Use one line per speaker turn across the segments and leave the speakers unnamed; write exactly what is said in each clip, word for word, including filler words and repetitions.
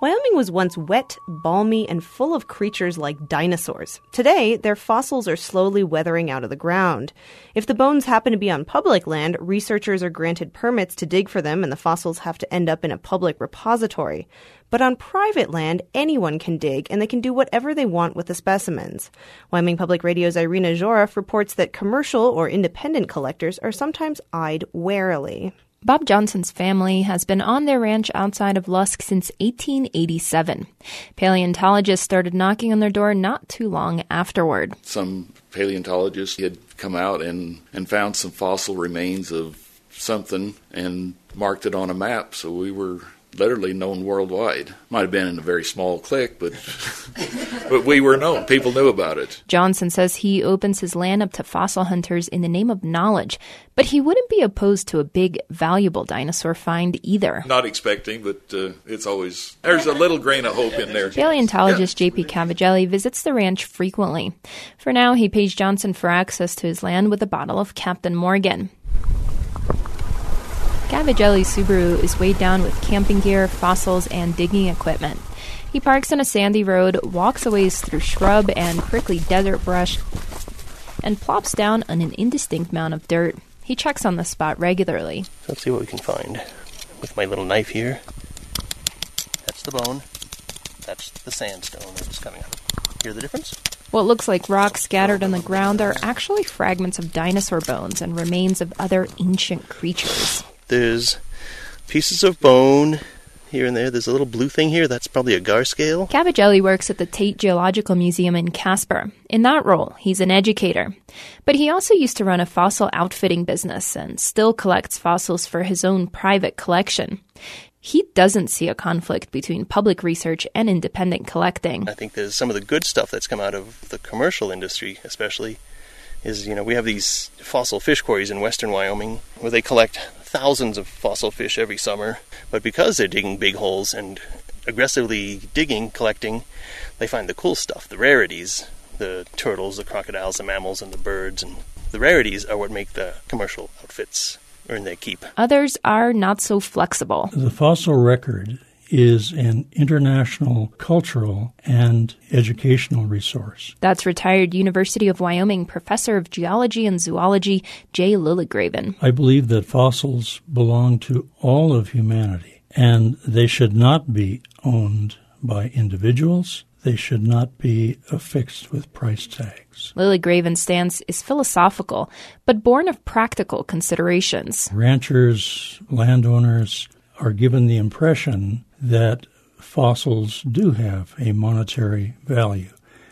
Wyoming was once wet, balmy, and full of creatures like dinosaurs. Today, their fossils are slowly weathering out of the ground. If the bones happen to be on public land, researchers are granted permits to dig for them, and the fossils have to end up in a public repository. But on private land, anyone can dig, and they can do whatever they want with the specimens. Wyoming Public Radio's Irina Zhorov reports that commercial or independent collectors are sometimes eyed warily.
Bob Johnson's family has been on their ranch outside of Lusk since eighteen eighty-seven. Paleontologists started knocking on their door not too long afterward.
Some paleontologists had come out and, and found some fossil remains of something and marked it on a map, so we were literally known worldwide. Might have been in a very small clique, but but we were known. People knew about it.
Johnson says he opens his land up to fossil hunters in the name of knowledge, but he wouldn't be opposed to a big, valuable dinosaur find either.
Not expecting, but uh, it's always, there's a little grain of hope in there.
Paleontologist
Yeah.
J P Cavagelli visits the ranch frequently. For now, he pays Johnson for access to his land with a bottle of Captain Morgan. Cavagelli's Subaru is weighed down with camping gear, fossils, and digging equipment. He parks on a sandy road, walks a ways through shrub and prickly desert brush, and plops down on an indistinct mound of dirt. He checks on the spot regularly.
Let's see what we can find. With my little knife here. That's the bone. That's the sandstone that's coming up. Hear the difference?
What looks like rocks scattered on the ground are actually fragments of dinosaur bones and remains of other ancient creatures.
There's pieces of bone here and there. There's a little blue thing here. That's probably a gar scale.
Cavagelli works at the Tate Geological Museum in Casper. In that role, he's an educator. But he also used to run a fossil outfitting business and still collects fossils for his own private collection. He doesn't see a conflict between public research and independent collecting.
I think there's some of the good stuff that's come out of the commercial industry, especially, is, you know, we have these fossil fish quarries in western Wyoming where they collect thousands of fossil fish every summer, but because they're digging big holes and aggressively digging, collecting, they find the cool stuff, the rarities, the turtles, the crocodiles, the mammals, and the birds, and the rarities are what make the commercial outfits earn their keep.
Others are not so flexible.
The fossil record is an international cultural and educational resource.
That's retired University of Wyoming professor of geology and zoology, Jay Lilligraven.
I believe that fossils belong to all of humanity, and they should not be owned by individuals. They should not be affixed with price tags.
Lilligraven's stance is philosophical, but born of practical considerations.
Ranchers, landowners are given the impression that fossils do have a monetary value,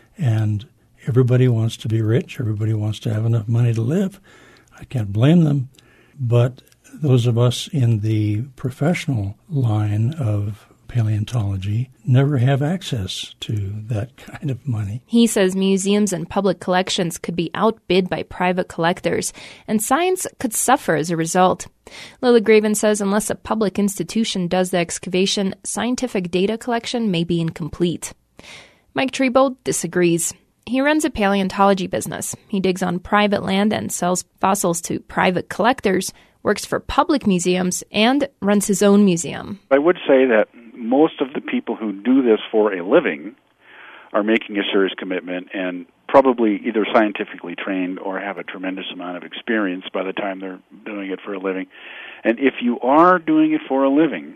and everybody wants to be rich, everybody wants to have enough money to live. I can't blame them, but those of us in the professional line of paleontology never have access to that kind of money.
He says museums and public collections could be outbid by private collectors, and science could suffer as a result. Lilligraven says unless a public institution does the excavation, scientific data collection may be incomplete. Mike Trebold disagrees. He runs a paleontology business. He digs on private land and sells fossils to private collectors, works for public museums, and runs his own museum.
I would say that most of the people who do this for a living are making a serious commitment and probably either scientifically trained or have a tremendous amount of experience by the time they're doing it for a living. And if you are doing it for a living,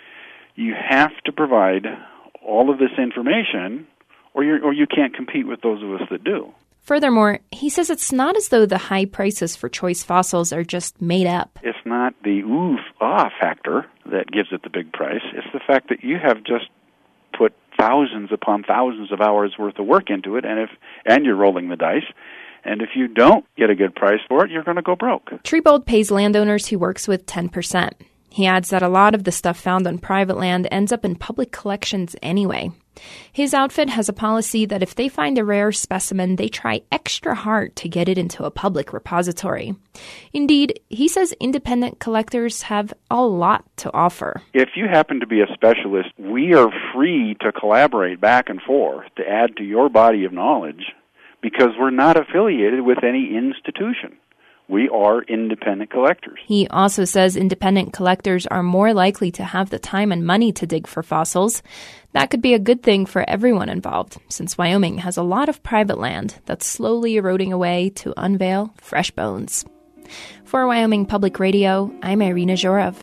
you have to provide all of this information or you're, or you can't compete with those of us that do.
Furthermore, he says it's not as though the high prices for choice fossils are just made up.
It's not the oof, ah factor that gives it the big price. It's the fact that you have just put thousands upon thousands of hours worth of work into it, and if and you're rolling the dice. And if you don't get a good price for it, you're going to go broke.
Trebold pays landowners he works with ten percent. He adds that a lot of the stuff found on private land ends up in public collections anyway. His outfit has a policy that if they find a rare specimen, they try extra hard to get it into a public repository. Indeed, he says independent collectors have a lot to offer.
If you happen to be a specialist, we are free to collaborate back and forth to add to your body of knowledge because we're not affiliated with any institution. We are independent collectors.
He also says independent collectors are more likely to have the time and money to dig for fossils. That could be a good thing for everyone involved, since Wyoming has a lot of private land that's slowly eroding away to unveil fresh bones. For Wyoming Public Radio, I'm Irina Zhorov.